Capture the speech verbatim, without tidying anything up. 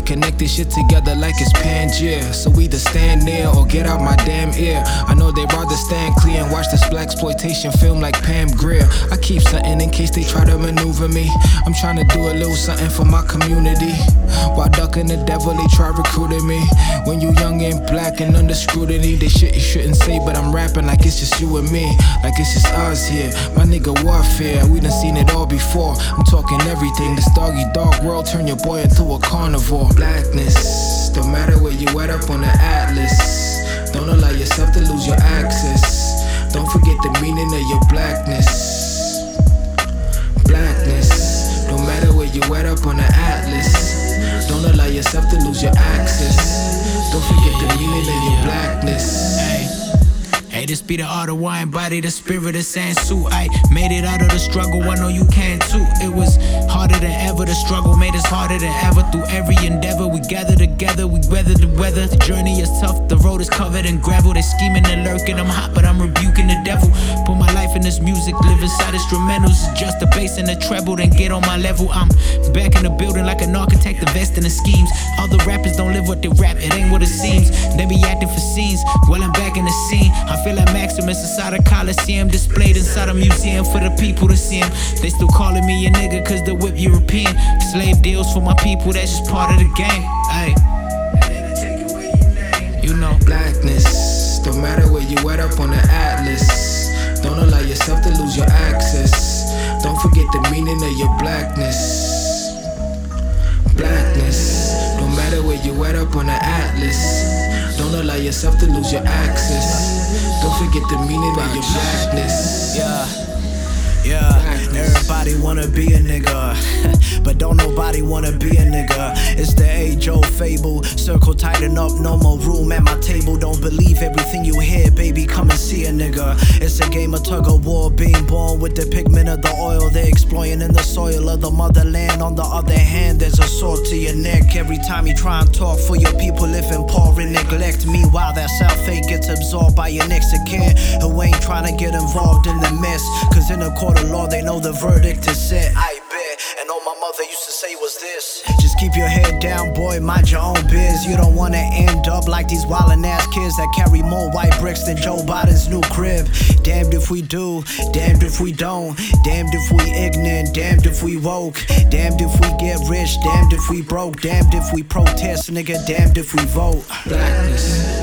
connect this shit together like it's Pangea. So either stand there or get out my damn ear. I know they'd rather stand clear and watch this blaxploitation film like Pam Grier. I keep something in case they try to maneuver me. I'm trying to do a little something for my community. While ducking the devil, they try recruiting me. When you young and black and under scrutiny, they shit you shouldn't say, but I'm rapping like it's just you and me. Like it's just us here. My nigga warfare, we done seen it all before. I'm talking everything. This doggy dog world turn your boy into a carnivore. Blackness, don't matter where you at up on the atlas. Don't allow yourself to lose your access. Don't forget the meaning of your blackness. Blackness, don't matter where you at up on the atlas. Don't allow yourself to lose your access. Don't forget the meaning of your blackness. Hey. Hey, this be the art of wine, body, the spirit of Sansu. I made it out of the struggle, I know you can too. It was harder than ever, the struggle made us harder than ever. Through every endeavor, we gather together, we weather the weather. The journey is tough, the road is covered in gravel. They scheming and lurking, I'm hot, but I'm rebuking the devil. Put my life in this music, live inside instrumentals. It's just the bass and the treble, then get on my level. I'm back in the building like an architect, investing in schemes. All the rappers don't live what they rap, it ain't what it seems. They be acting for scenes, while I'm back in the scene. I feel like Maximus inside a Coliseum, displayed inside a museum for the people to see him. They still calling me a nigga cause the whip European. Slave deals for my people, that's just part of the game. Ay. You know. Blackness, don't matter where you at up on the atlas. Don't allow yourself to lose your access. Don't forget the meaning of your blackness. Blackness, don't matter where you at up on the atlas. Don't allow yourself to lose your access. Don't forget the meaning of your blackness. Yeah. Yeah, everybody wanna be a nigga, but don't nobody wanna be a nigga. It's the age-old fable, circle tighten up, no more room at my table. Don't believe everything you hear, baby, come and see a nigga. It's a game of tug-of-war, being born with the pigment of the oil. They're exploiting in the soil of the motherland. On the other hand, there's a sword to your neck every time you try and talk for your people live in poor and neglect. Meanwhile, that self-hate gets absorbed by your next of kin who ain't trying to get involved in the mess. Cause in a court of law, they know the verdict is set. I bet, and all my mother used to say was this: just keep your head down, boy, mind your own biz. You don't wanna end up like these wildin' ass kids that carry more white bricks than Joe Biden's new crib. Damned if we do, damned if we don't. Damned if we ignorant, damned if we woke. Damned if we get rich, damned if we broke. Damned if we protest, nigga, damned if we vote. Blackness.